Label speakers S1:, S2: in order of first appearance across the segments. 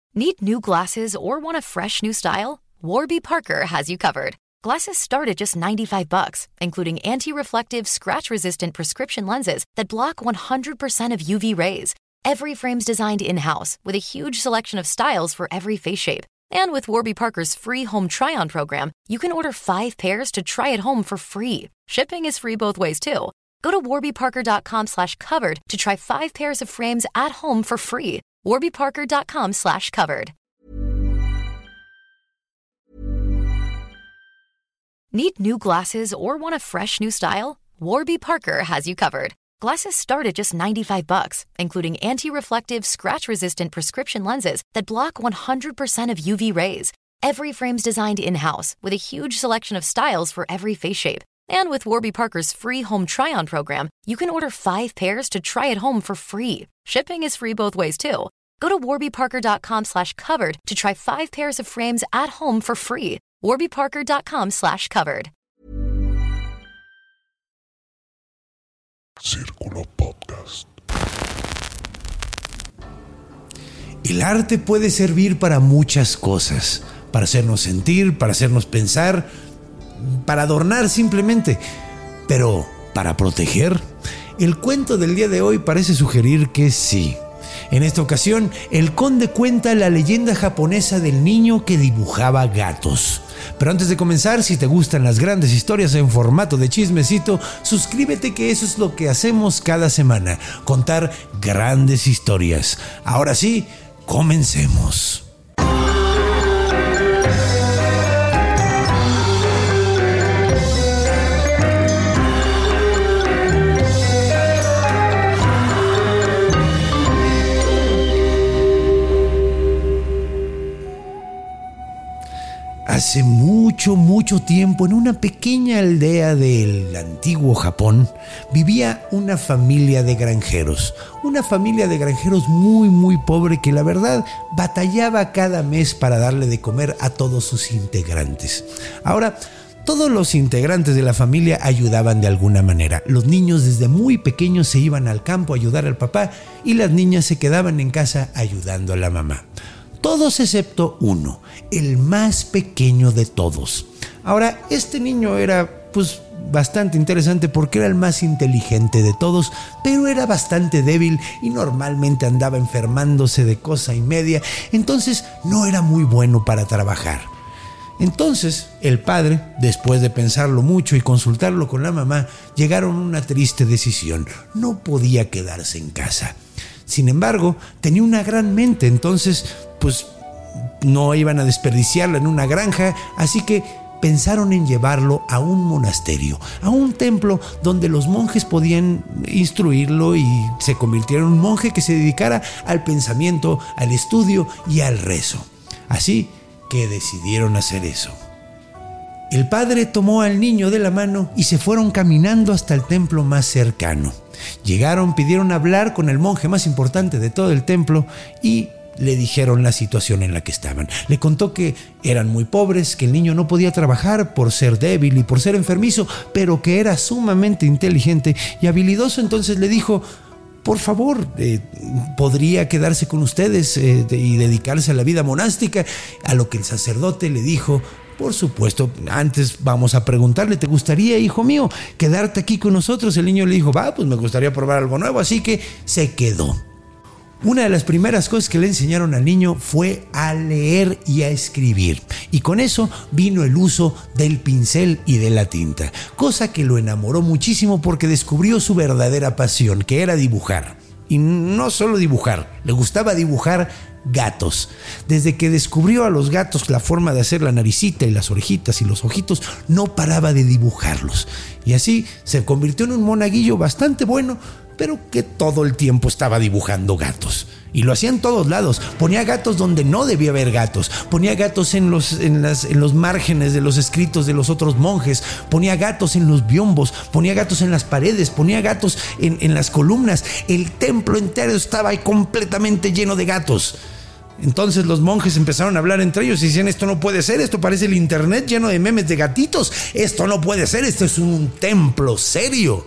S1: Need new glasses or want a fresh new style? Warby Parker has you covered. Glasses start at just $95, including anti-reflective, scratch-resistant prescription lenses that block 100% of UV rays. Every frame's designed in-house with a huge selection of styles for every face shape. And with Warby Parker's free home try-on program, you can order 5 pairs to try at home for free. Shipping is free both ways, too. Go to warbyparker.com/covered to try 5 pairs of frames at home for free. warbyparker.com/covered. Need new glasses or want a fresh new style? Warby Parker has you covered. Glasses start at just $95, including anti-reflective, scratch-resistant prescription lenses that block 100% of UV rays. Every frame's designed in-house with a huge selection of styles for every face shape. And with Warby Parker's free home try-on program, you can order 5 pairs to try at home for free. Shipping is free both ways, too. Go to warbyparker.com/covered to try 5 pairs of frames at home for free. warbyparker.com/covered.
S2: Círculo Podcast.
S3: El arte puede servir para muchas cosas, para hacernos sentir, para hacernos pensar, para adornar simplemente, pero ¿para proteger? El cuento del día de hoy parece sugerir que sí. En esta ocasión, el conde cuenta la leyenda japonesa del niño que dibujaba gatos. Pero antes de comenzar, si te gustan las grandes historias en formato de chismecito, suscríbete, que eso es lo que hacemos cada semana, contar grandes historias. Ahora sí, comencemos. Hace mucho tiempo, en una pequeña aldea del antiguo Japón, vivía una familia de granjeros. Una familia de granjeros muy pobre que, la verdad, batallaba cada mes para darle de comer a todos sus integrantes. Ahora, todos los integrantes de la familia ayudaban de alguna manera. Los niños desde muy pequeños se iban al campo a ayudar al papá y las niñas se quedaban en casa ayudando a la mamá. Todos excepto uno, el más pequeño de todos. Ahora, este niño era bastante interesante porque era el más inteligente de todos, pero era bastante débil y normalmente andaba enfermándose de cosa y media, entonces no era muy bueno para trabajar. Entonces, el padre, después de pensarlo mucho y consultarlo con la mamá, llegaron a una triste decisión. No podía quedarse en casa. Sin embargo, tenía una gran mente, entonces no iban a desperdiciarla en una granja, así que pensaron en llevarlo a un monasterio, a un templo donde los monjes podían instruirlo y se convirtiera en un monje que se dedicara al pensamiento, al estudio y al rezo. Así que decidieron hacer eso. El padre tomó al niño de la mano y se fueron caminando hasta el templo más cercano. Llegaron, pidieron hablar con el monje más importante de todo el templo y le dijeron la situación en la que estaban. Le contó que eran muy pobres, que el niño no podía trabajar por ser débil y por ser enfermizo, pero que era sumamente inteligente y habilidoso. Entonces le dijo: por favor, ¿podría quedarse con ustedes y dedicarse a la vida monástica? A lo que el sacerdote le dijo: por supuesto, antes vamos a preguntarle, ¿te gustaría, hijo mío, quedarte aquí con nosotros? El niño le dijo: me gustaría probar algo nuevo, así que se quedó. Una de las primeras cosas que le enseñaron al niño fue a leer y a escribir. Y con eso vino el uso del pincel y de la tinta, cosa que lo enamoró muchísimo porque descubrió su verdadera pasión, que era dibujar. Y no solo dibujar, le gustaba dibujar gatos. Desde que descubrió a los gatos la forma de hacer la naricita y las orejitas y los ojitos, no paraba de dibujarlos. Y así se convirtió en un monaguillo bastante bueno, pero que todo el tiempo estaba dibujando gatos. Y lo hacía en todos lados. Ponía gatos donde no debía haber gatos. Ponía gatos en los márgenes de los escritos de los otros monjes. Ponía gatos en los biombos. Ponía gatos en las paredes. Ponía gatos en las columnas. El templo entero estaba completamente lleno de gatos. Entonces los monjes empezaron a hablar entre ellos y decían: esto no puede ser, esto parece el internet lleno de memes de gatitos. Esto no puede ser, esto es un templo serio.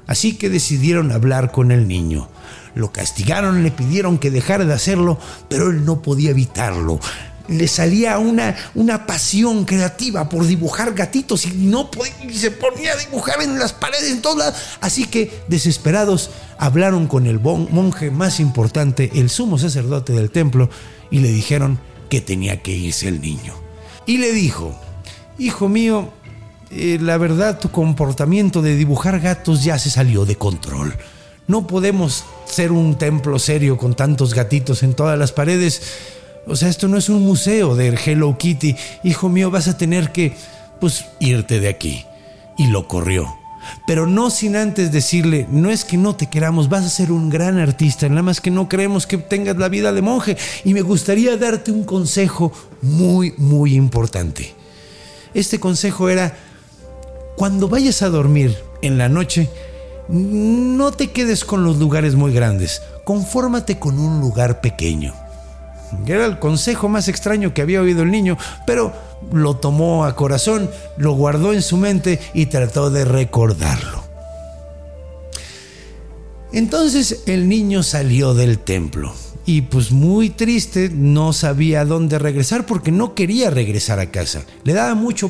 S3: Así que decidieron hablar con el niño. Lo castigaron, le pidieron que dejara de hacerlo, pero él no podía evitarlo. Le salía una pasión creativa por dibujar gatitos y no podía, y se ponía a dibujar en las paredes, en todos lados. Así que, desesperados, hablaron con el monje más importante, el sumo sacerdote del templo, y le dijeron que tenía que irse el niño. Y le dijo: hijo mío, la verdad, tu comportamiento de dibujar gatos ya se salió de control. No podemos ser un templo serio con tantos gatitos en todas las paredes. O sea, esto no es un museo de Hello Kitty. Hijo mío, vas a tener que, irte de aquí. Y lo corrió. Pero no sin antes decirle: no es que no te queramos, vas a ser un gran artista, nada más que no creemos que tengas la vida de monje. Y me gustaría darte un consejo muy, muy importante. Este consejo era: cuando vayas a dormir en la noche, no te quedes con los lugares muy grandes. Confórmate con un lugar pequeño. Era el consejo más extraño que había oído el niño, pero lo tomó a corazón, lo guardó en su mente y trató de recordarlo. Entonces el niño salió del templo y muy triste, no sabía a dónde regresar porque no quería regresar a casa. Le daba mucha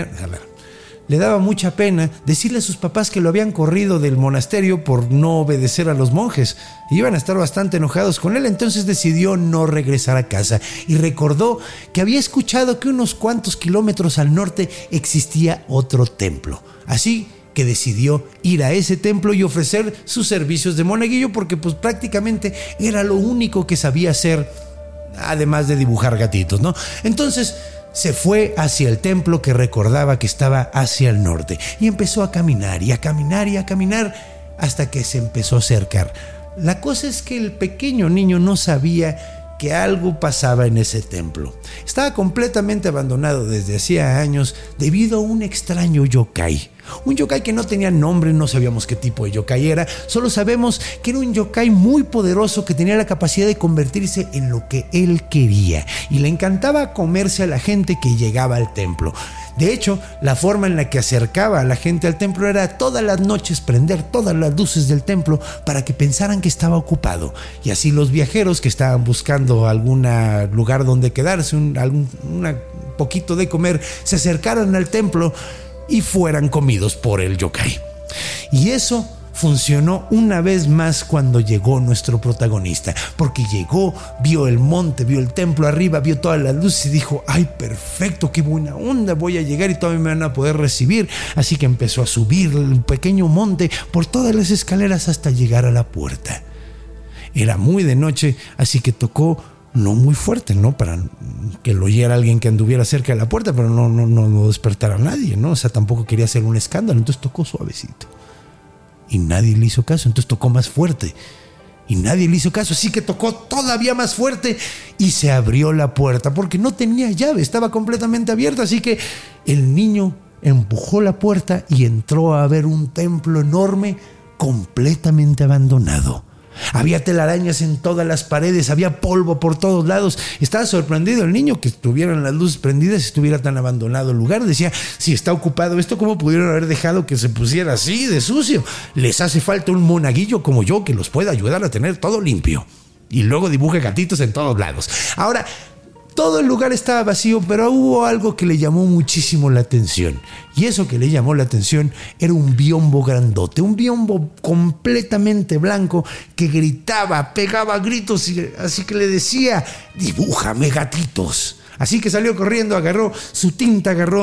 S3: pena decirle a sus papás que lo habían corrido del monasterio por no obedecer a los monjes. Iban a estar bastante enojados con él, entonces decidió no regresar a casa y recordó que había escuchado que unos cuantos kilómetros al norte existía otro templo. Así que decidió ir a ese templo y ofrecer sus servicios de monaguillo porque prácticamente era lo único que sabía hacer, además de dibujar gatitos, ¿no? Entonces se fue hacia el templo que recordaba que estaba hacia el norte y empezó a caminar y a caminar y a caminar hasta que se empezó a acercar. La cosa es que el pequeño niño no sabía que algo pasaba en ese templo. Estaba completamente abandonado desde hacía años debido a un extraño yokai. Un yokai que no tenía nombre, no sabíamos qué tipo de yokai era, solo sabemos que era un yokai muy poderoso que tenía la capacidad de convertirse en lo que él quería y le encantaba comerse a la gente que llegaba al templo. De hecho, la forma en la que acercaba a la gente al templo era todas las noches prender todas las luces del templo para que pensaran que estaba ocupado y así los viajeros que estaban buscando algún lugar donde quedarse, un poquito de comer, se acercaran al templo y fueran comidos por el yokai. Y eso funcionó una vez más cuando llegó nuestro protagonista, porque llegó, vio el monte, vio el templo arriba, vio todas las luces y dijo: ¡ay, perfecto, qué buena onda! Voy a llegar y todavía me van a poder recibir. Así que empezó a subir el pequeño monte por todas las escaleras hasta llegar a la puerta. Era muy de noche, así que tocó no muy fuerte, ¿no? Para que lo oyera alguien que anduviera cerca de la puerta, pero no despertara a nadie, ¿no? O sea, tampoco quería hacer un escándalo, entonces tocó suavecito. Y nadie le hizo caso, entonces tocó más fuerte. Y nadie le hizo caso, así que tocó todavía más fuerte y se abrió la puerta, porque no tenía llave, estaba completamente abierta, así que el niño empujó la puerta y entró a ver un templo enorme, completamente abandonado. Había telarañas en todas las paredes, había polvo por todos lados. Estaba sorprendido el niño que estuvieran las luces prendidas y estuviera tan abandonado el lugar. Decía: si está ocupado esto, ¿cómo pudieron haber dejado que se pusiera así de sucio? Les hace falta un monaguillo como yo que los pueda ayudar a tener todo limpio. Y luego dibuje gatitos en todos lados. Ahora, todo el lugar estaba vacío, pero hubo algo que le llamó muchísimo la atención. Y eso que le llamó la atención era un biombo grandote, un biombo completamente blanco que gritaba, pegaba gritos, así que le decía: dibújame gatitos. Así que salió corriendo, agarró su tinta, agarró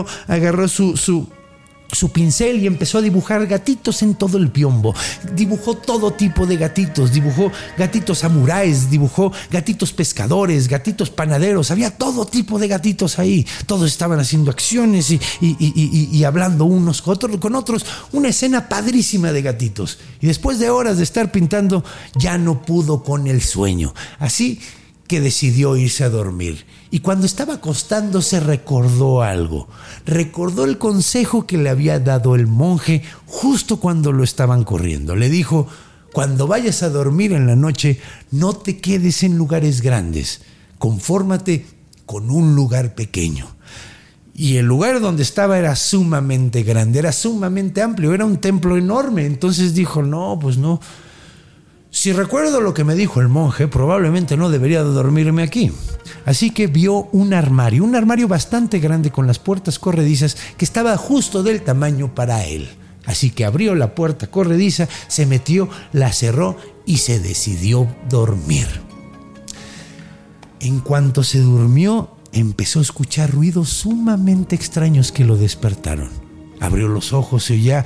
S3: su pincel y empezó a dibujar gatitos en todo el biombo. Dibujó todo tipo de gatitos, dibujó gatitos samuráis, dibujó gatitos pescadores, gatitos panaderos, había todo tipo de gatitos ahí. Todos estaban haciendo acciones y hablando unos con otros. Una escena padrísima de gatitos. Y después de horas de estar pintando, ya no pudo con el sueño. Así que decidió irse a dormir. Y cuando estaba acostándose recordó algo. Recordó el consejo que le había dado el monje justo cuando lo estaban corriendo. Le dijo: cuando vayas a dormir en la noche, no te quedes en lugares grandes. Confórmate con un lugar pequeño. Y el lugar donde estaba era sumamente grande, era sumamente amplio, era un templo enorme. Entonces dijo, no, pues no. Si recuerdo lo que me dijo el monje, probablemente no debería de dormirme aquí. Así que vio un armario bastante grande con las puertas corredizas que estaba justo del tamaño para él. Así que abrió la puerta corrediza, se metió, la cerró y se decidió dormir. En cuanto se durmió, empezó a escuchar ruidos sumamente extraños que lo despertaron. Abrió los ojos y oía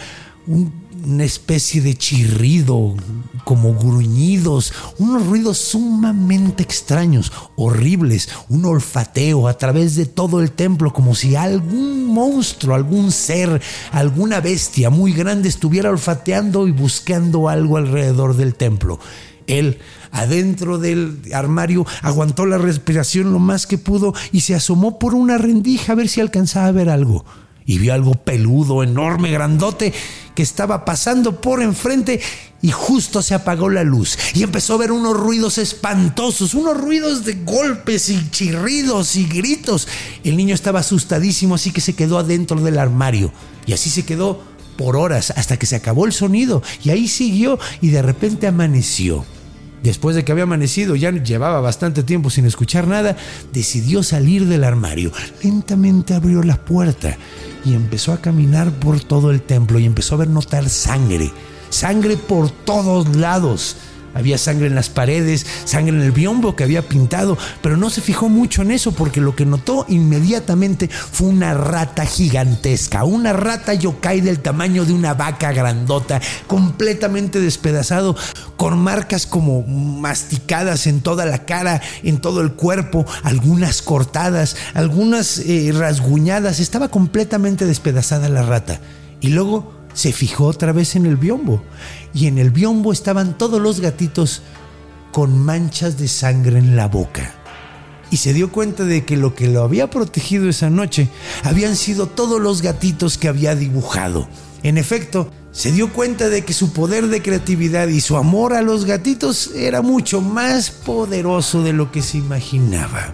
S3: una especie de chirrido, como gruñidos, unos ruidos sumamente extraños, horribles, un olfateo a través de todo el templo, como si algún monstruo, algún ser, alguna bestia muy grande estuviera olfateando y buscando algo alrededor del templo. Él, adentro del armario, aguantó la respiración lo más que pudo y se asomó por una rendija a ver si alcanzaba a ver algo. Y vio algo peludo, enorme, grandote, que estaba pasando por enfrente y justo se apagó la luz. Y empezó a ver unos ruidos espantosos, unos ruidos de golpes y chirridos y gritos. El niño estaba asustadísimo, así que se quedó adentro del armario. Y así se quedó por horas hasta que se acabó el sonido. Y ahí siguió y de repente amaneció. Después de que había amanecido, ya llevaba bastante tiempo sin escuchar nada, decidió salir del armario. Lentamente abrió la puerta y empezó a caminar por todo el templo y empezó a notar sangre por todos lados. Había sangre en las paredes, sangre en el biombo que había pintado, pero no se fijó mucho en eso porque lo que notó inmediatamente fue una rata gigantesca, una rata yokai del tamaño de una vaca grandota, completamente despedazado, con marcas como masticadas en toda la cara, en todo el cuerpo, algunas cortadas, algunas rasguñadas. Estaba completamente despedazada la rata. Y luego se fijó otra vez en el biombo, y en el biombo estaban todos los gatitos con manchas de sangre en la boca. Y se dio cuenta de que lo había protegido esa noche habían sido todos los gatitos que había dibujado. En efecto, se dio cuenta de que su poder de creatividad y su amor a los gatitos era mucho más poderoso de lo que se imaginaba.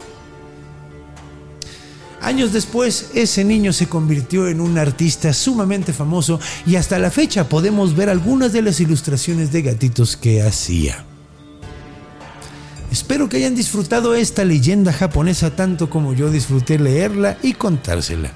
S3: Años después, ese niño se convirtió en un artista sumamente famoso y hasta la fecha podemos ver algunas de las ilustraciones de gatitos que hacía. Espero que hayan disfrutado esta leyenda japonesa tanto como yo disfruté leerla y contársela.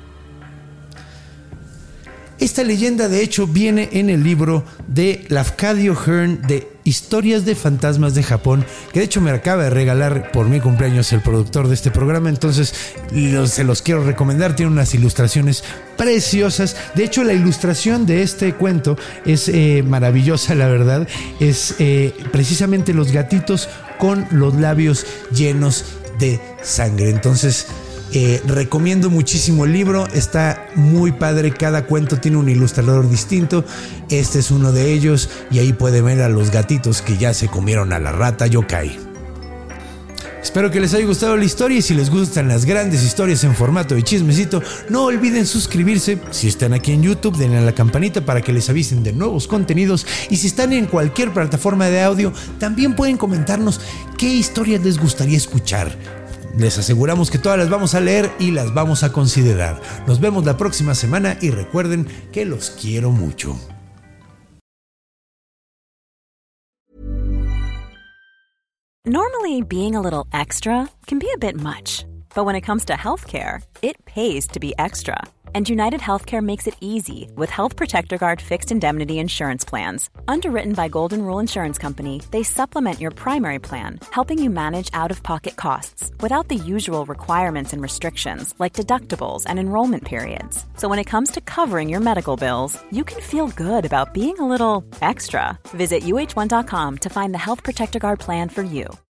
S3: Esta leyenda de hecho viene en el libro de Lafcadio Hearn de Historias de Fantasmas de Japón, que de hecho me acaba de regalar por mi cumpleaños el productor de este programa, entonces se los quiero recomendar. Tiene unas ilustraciones preciosas. De hecho, la ilustración de este cuento es maravillosa, la verdad. Es precisamente los gatitos con los labios llenos de sangre. Entonces recomiendo muchísimo el libro, está muy padre, cada cuento tiene un ilustrador distinto, este es uno de ellos y ahí puede ver a los gatitos que ya se comieron a la rata yokai. Espero que les haya gustado la historia y si les gustan las grandes historias en formato de chismecito, no olviden suscribirse. Si están aquí en YouTube, denle a la campanita para que les avisen de nuevos contenidos y si están en cualquier plataforma de audio, también pueden comentarnos qué historias les gustaría escuchar. Les aseguramos que todas las vamos a leer y las vamos a considerar. Nos vemos la próxima semana y recuerden que los quiero mucho.
S2: Normally, being a little extra can be a bit much, but when it comes to healthcare, it pays to be extra. And United Healthcare makes it easy with Health Protector Guard fixed indemnity insurance plans. Underwritten by Golden Rule Insurance Company, they supplement your primary plan, helping you manage out-of-pocket costs without the usual requirements and restrictions like deductibles and enrollment periods. So when it comes to covering your medical bills, you can feel good about being a little extra. Visit uh1.com to find the Health Protector Guard plan for you.